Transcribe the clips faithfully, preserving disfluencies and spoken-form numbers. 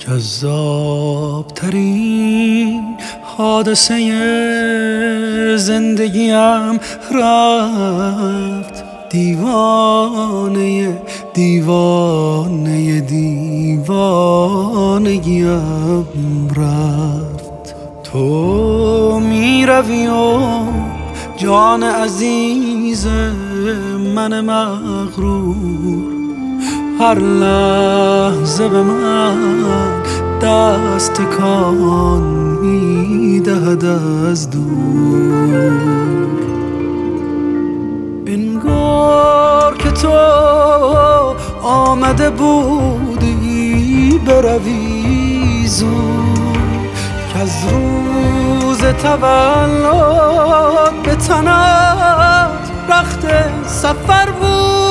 جذاب ترین حادثه زندگیم رفت، دیوانه دیوانه دیوانگیم رفت. تو می روی و جان عزیز من مغرور هر لحظه به من دست تکان می‌دهد از دور. انگار که تو آمده بودی بروی زود، که از روز تولد به تنت رخت سفر بود.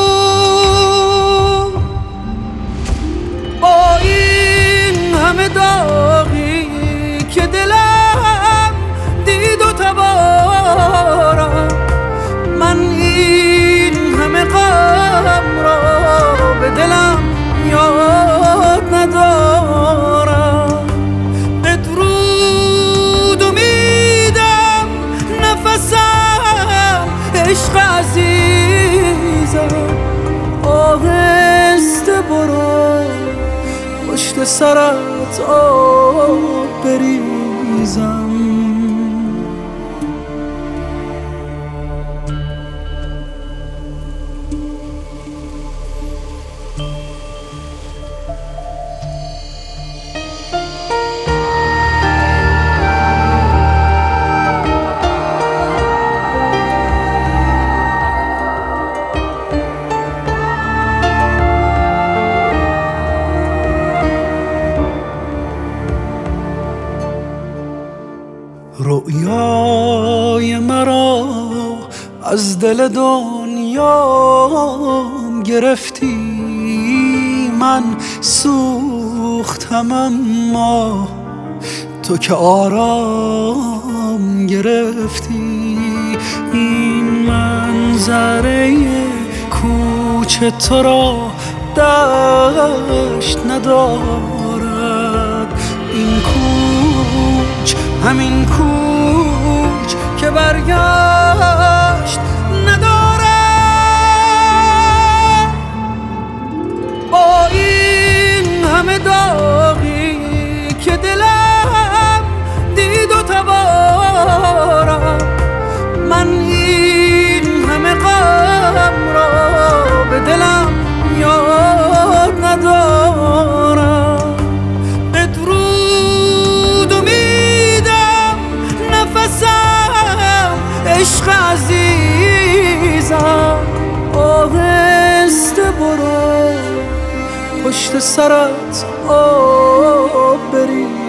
با این همه داغی که دلم دید و تبارم، من این همه غم را به دلم یاد ندارم. بدرود امیدم نفسم عشق عزیزم، آهسته برو پشت سرت آب بریزم. رؤیای مرا از دل دنیام گرفتی، من سوختم اما تو که آرام گرفتی. این منظره کوچه تو را دشت ندارد، این کوچ همین کوچ که برگشت ندارد. با این همه داغی که دلم دید و تبارم، من این همه غم را به دلم یاد ندارم. عشق عزیزم، آهسته برو پشت سرت آب بریزم.